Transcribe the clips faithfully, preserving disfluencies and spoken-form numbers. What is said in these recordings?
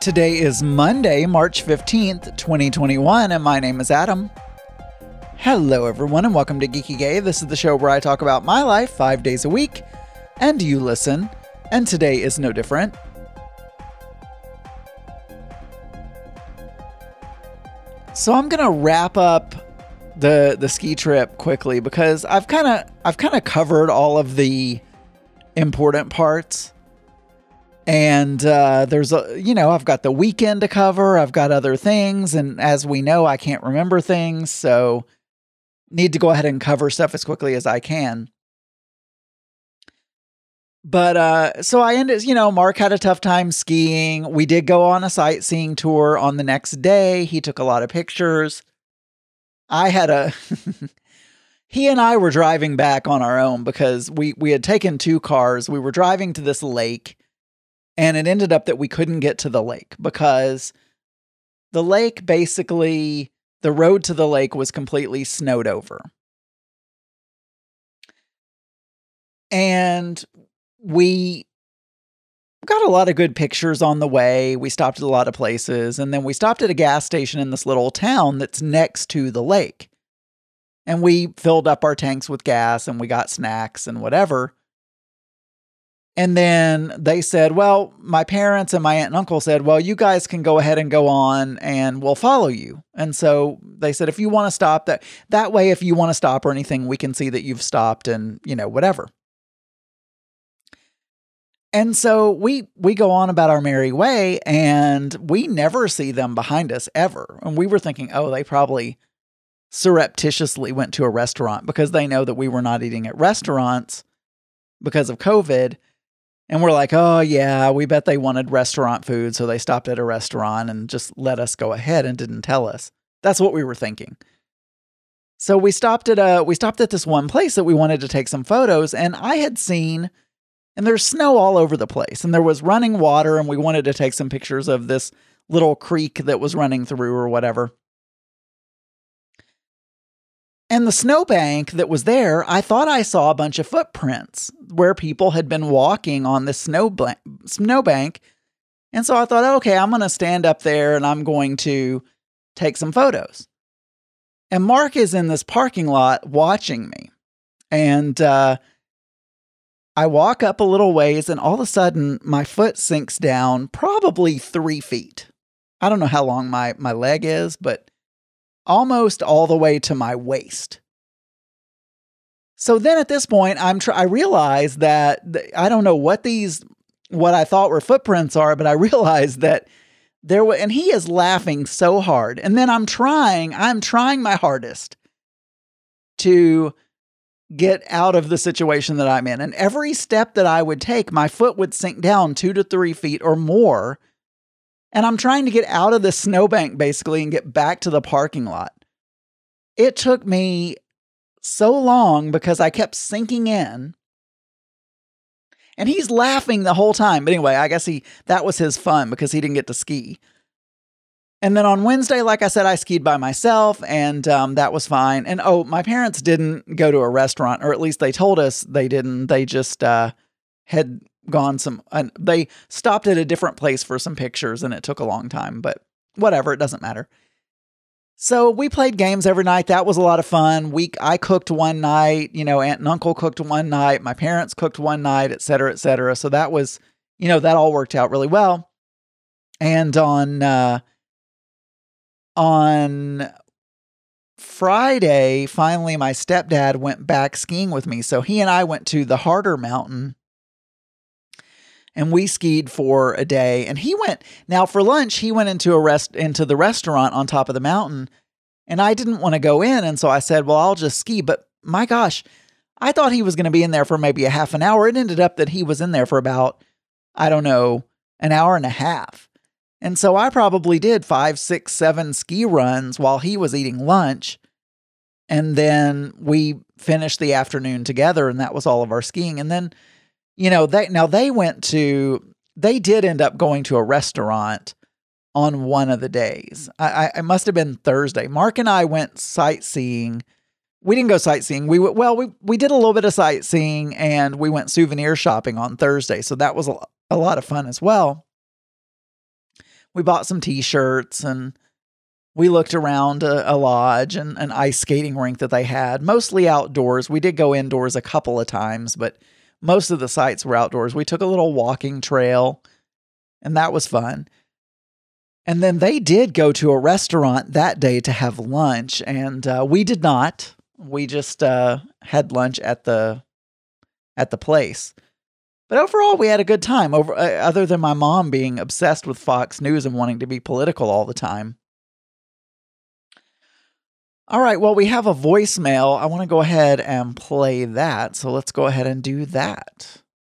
Today is Monday, March fifteenth, twenty twenty-one, and my name is Adam. Hello, everyone, and welcome to Geeky Gay. This is the show where I talk about my life five days a week, and you listen, and today is no different. So I'm gonna wrap up the the ski trip quickly because I've kind of I've kind of covered all of the important parts. And uh, there's a, you know, I've got the weekend to cover. I've got other things. And as we know, I can't remember things. So need to go ahead and cover stuff as quickly as I can. But uh, so I ended, you know, Mark had a tough time skiing. We did go on a sightseeing tour on the next day. He took a lot of pictures. I had a... He and I were driving back on our own because we, we had taken two cars. We were driving to this lake. And it ended up that we couldn't get to the lake because the lake basically, the road to the lake was completely snowed over. And we got a lot of good pictures on the way. We stopped at a lot of places. And then we stopped at a gas station in this little town that's next to the lake. And we filled up our tanks with gas and we got snacks and whatever. And then they said, well, my parents and my aunt and uncle said, well, you guys can go ahead and go on and we'll follow you. And so they said, if you want to stop that, that way, if you want to stop or anything, we can see that you've stopped and, you know, whatever. And so we, we go on about our merry way and we never see them behind us ever. And we were thinking, oh, they probably surreptitiously went to a restaurant because they know that we were not eating at restaurants because of COVID. And we're like, oh, yeah, we bet they wanted restaurant food. So they stopped at a restaurant and just let us go ahead and didn't tell us. That's what we were thinking. So we stopped at a, we stopped at this one place that we wanted to take some photos. And I had seen, and there's snow all over the place. And there was running water. And we wanted to take some pictures of this little creek that was running through or whatever. And the snowbank that was there, I thought I saw a bunch of footprints where people had been walking on this snow blank, snowbank. And so I thought, okay, I'm going to stand up there and I'm going to take some photos. And Mark is in this parking lot watching me. And uh, I walk up a little ways and all of a sudden my foot sinks down probably three feet. I don't know how long my, my leg is, but almost all the way to my waist. So then at this point, I'm tr- I realize that th- I don't know what these, what I thought were footprints are, but I realized that there were, and he is laughing so hard. And then I'm trying, I'm trying my hardest to get out of the situation that I'm in. And every step that I would take, my foot would sink down two to three feet or more. And I'm trying to get out of the snowbank basically and get back to the parking lot. It took me so long because I kept sinking in. And he's laughing the whole time. But anyway, I guess he that was his fun because he didn't get to ski. And then on Wednesday, like I said, I skied by myself and um, that was fine. And oh, my parents didn't go to a restaurant, or at least they told us they didn't. They just uh, had gone some, uh, they stopped at a different place for some pictures and it took a long time, but whatever, it doesn't matter. So we played games every night. That was a lot of fun. We, I cooked one night, you know, aunt and uncle cooked one night, my parents cooked one night, et cetera, et cetera. So that was, you know, that all worked out really well. And on, uh, on Friday, finally, my stepdad went back skiing with me. So he and I went to the Harder Mountain. And we skied for a day and he went, now for lunch, he went into a rest, into the restaurant on top of the mountain and I didn't want to go in. And so I said, well, I'll just ski. But my gosh, I thought he was going to be in there for maybe a half an hour. It ended up that he was in there for about, I don't know, an hour and a half. And so I probably did five, six, seven ski runs while he was eating lunch. And then we finished the afternoon together and that was all of our skiing. And then You know, they now they went to, they did end up going to a restaurant on one of the days. I, I, it must have been Thursday. Mark and I went sightseeing. We didn't go sightseeing. We went, well, we, we did a little bit of sightseeing and we went souvenir shopping on Thursday. So that was a, a lot of fun as well. we bought some t-shirts and we looked around a, a lodge and an ice skating rink that they had, mostly outdoors. We did go indoors a couple of times, but most of the sites were outdoors. We took a little walking trail, and that was fun. And then they did go to a restaurant that day to have lunch, and uh, we did not. We just uh, had lunch at the at the place. But overall, we had a good time, over, uh, other than my mom being obsessed with Fox News and wanting to be political all the time. All right, well, we have a voicemail. I want to go ahead and play that, so let's go ahead and do that.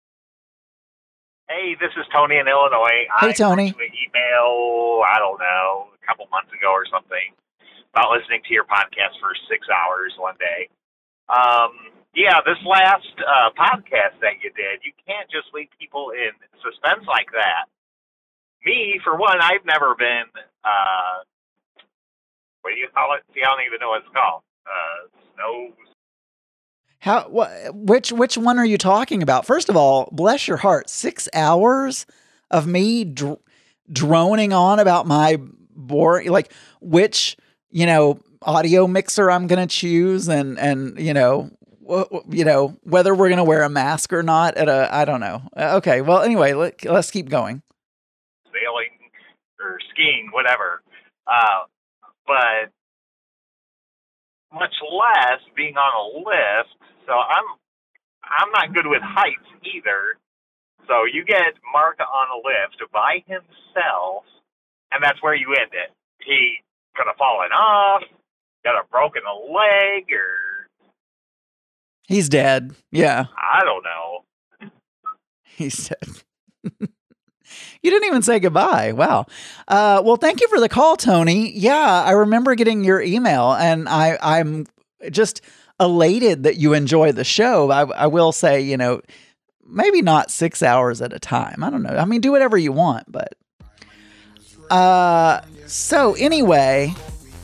Hey, this is Tony in Illinois. Hey, Tony. I sent you an email, I don't know, a couple months ago or something, about listening to your podcast for six hours one day. Um, yeah, this last uh, podcast that you did, you can't just leave people in suspense like that. Me, for one, I've never been... Uh, What do you call it? See, I don't even know what it's called. Uh, snow. How? What? Which? Which one are you talking about? First of all, bless your heart. Six hours of me dr- droning on about my boring, like which you know audio mixer I'm gonna choose, and and you know, w- you know whether we're gonna wear a mask or not at a. I don't know. Okay. Well, anyway, let, let's keep going. Sailing or skiing, whatever. Uh, but much less being on a lift. So I'm I'm not good with heights either. So you get Mark on a lift by himself, and that's where you end it. He could have fallen off, got a broken leg, or he's dead. Yeah, I don't know. He's dead. You didn't even say goodbye. Wow. Uh, well, thank you for the call, Tony. Yeah, I remember getting your email, and I, I'm just elated that you enjoy the show. I, I will say, you know, maybe not six hours at a time. I don't know. I mean, do whatever you want, but... Uh, so anyway...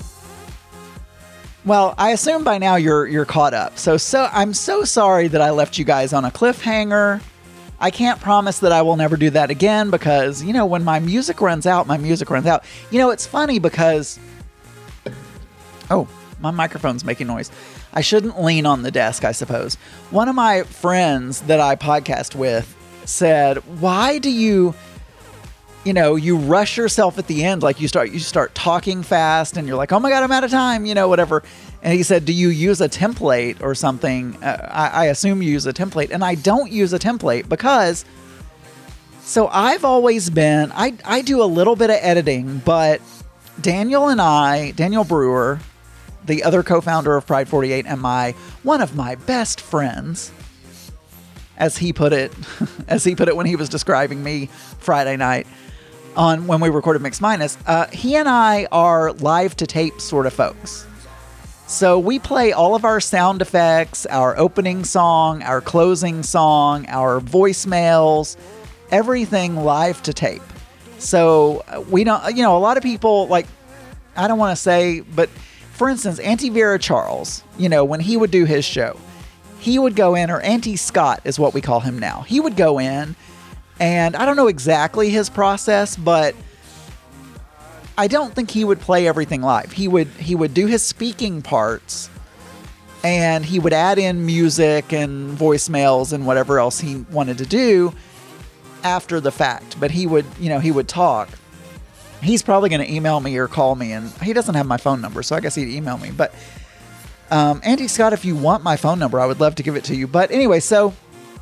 Well, I assume by now you're you're caught up. So so I'm so sorry that I left you guys on a cliffhanger. I can't promise that I will never do that again because, you know, when my music runs out, my music runs out. You know, it's funny because... Oh, my microphone's making noise. I shouldn't lean on the desk, I suppose. One of my friends that I podcast with said, why do you, you know, you rush yourself at the end? Like you start, you start talking fast and you're like, oh my God, I'm out of time, you know, whatever. And he said, do you use a template or something? Uh, I, I assume you use a template. And I don't use a template because, so I've always been, I, I do a little bit of editing, but Daniel and I, Daniel Brewer, the other co-founder of Pride forty-eight, and my, one of my best friends, as he put it, as he put it when he was describing me Friday night on when we recorded Mix Minus, uh, he and I are live to tape sort of folks. So we play all of our sound effects, our opening song, our closing song, our voicemails, everything live to tape. So we don't, you know, a lot of people like, I don't want to say, but for instance, Auntie Vera Charles, you know, when he would do his show, he would go in, or Auntie Scott is what we call him now. He would go in, and I don't know exactly his process, but I don't think he would play everything live. He would he would do his speaking parts, and he would add in music and voicemails and whatever else he wanted to do after the fact. But he would, you know, he would talk. He's probably going to email me or call me, and he doesn't have my phone number, so I guess he'd email me. But um, Auntie Scott, if you want my phone number, I would love to give it to you. But anyway, so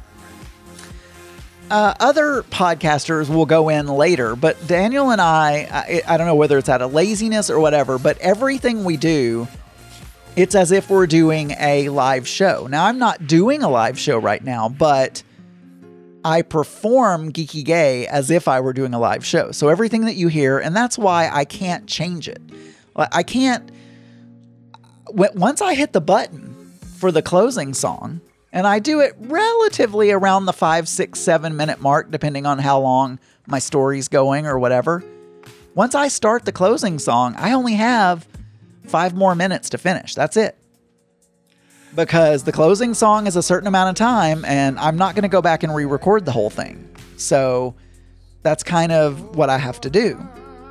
uh, other podcasters will go in later, but Daniel and I, I, I don't know whether it's out of laziness or whatever, but everything we do, it's as if we're doing a live show. Now, I'm not doing a live show right now, but I perform Geeky Gay as if I were doing a live show. So everything that you hear, and that's why I can't change it. I can't, once I hit the button for the closing song, and I do it relatively around the five, six, seven minute mark, depending on how long my story's going or whatever. Once I start the closing song, I only have five more minutes to finish. That's it. Because the closing song is a certain amount of time, and I'm not going to go back and re-record the whole thing. So that's kind of what I have to do.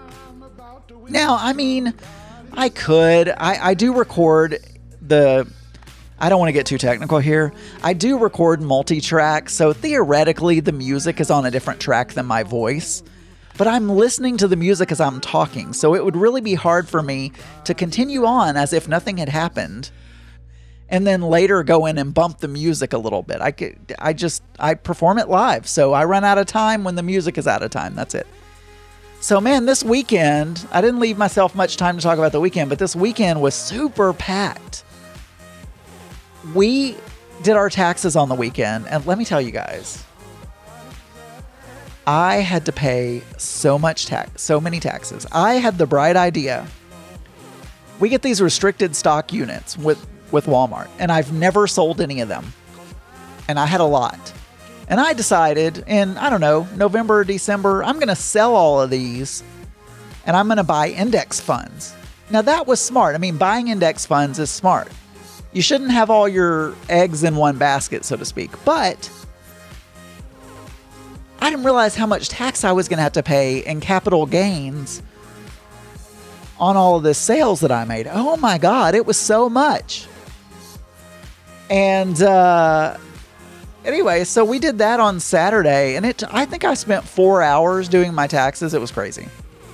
Now, I mean, I could. I, I do record the... I don't want to get too technical here. I do record multi-track, so theoretically the music is on a different track than my voice. But I'm listening to the music as I'm talking, so it would really be hard for me to continue on as if nothing had happened, and then later go in and bump the music a little bit. I could, I just, I perform it live, so I run out of time when the music is out of time. That's it. So man, this weekend, I didn't leave myself much time to talk about the weekend, but this weekend was super packed. We did our taxes on the weekend, and let me tell you guys, I had to pay so much tax, so many taxes. I had the bright idea. We get these restricted stock units with, with Walmart, and I've never sold any of them. And I had a lot. And I decided in, I don't know, November or December, I'm going to sell all of these, and I'm going to buy index funds. Now that was smart. I mean, buying index funds is smart. You shouldn't have all your eggs in one basket, so to speak. But I didn't realize how much tax I was going to have to pay in capital gains on all of the sales that I made. Oh my God, it was so much. And uh, anyway, so we did that on Saturday, and it I think I spent four hours doing my taxes. It was crazy.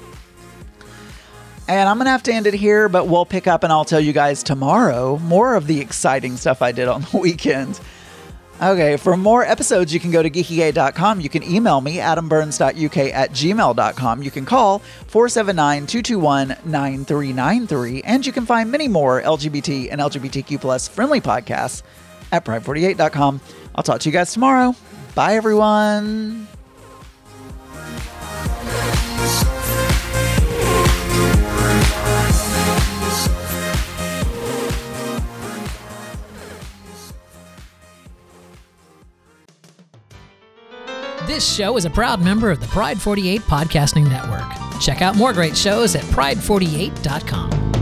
And I'm going to have to end it here, but we'll pick up and I'll tell you guys tomorrow more of the exciting stuff I did on the weekend. Okay, for more episodes, you can go to geeky gay dot com. You can email me, adam burns dot u k at gmail dot com. You can call four seven nine, two two one, nine three nine three. And you can find many more L G B T and L G B T Q plus friendly podcasts at pride forty-eight dot com. I'll talk to you guys tomorrow. Bye, everyone. This show is a proud member of the Pride forty-eight Podcasting Network. Check out more great shows at pride forty-eight dot com.